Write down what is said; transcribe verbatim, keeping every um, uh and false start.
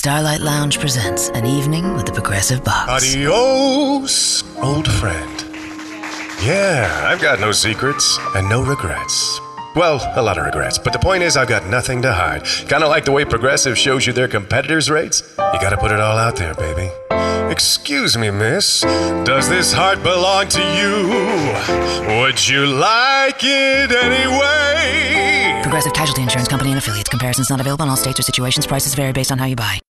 Starlight Lounge presents An Evening with the Progressive Box. Adios, old friend. Yeah, I've got no secrets and no regrets. Well, a lot of regrets, but the point is I've got nothing to hide. Kind of like the way Progressive shows you their competitors' rates. You gotta put it all out there, baby. Excuse me, miss, does this heart belong to you? Would you like it anyway? Progressive Casualty Insurance Company and affiliates. Comparisons not available in all states or situations. Prices vary based on how you buy.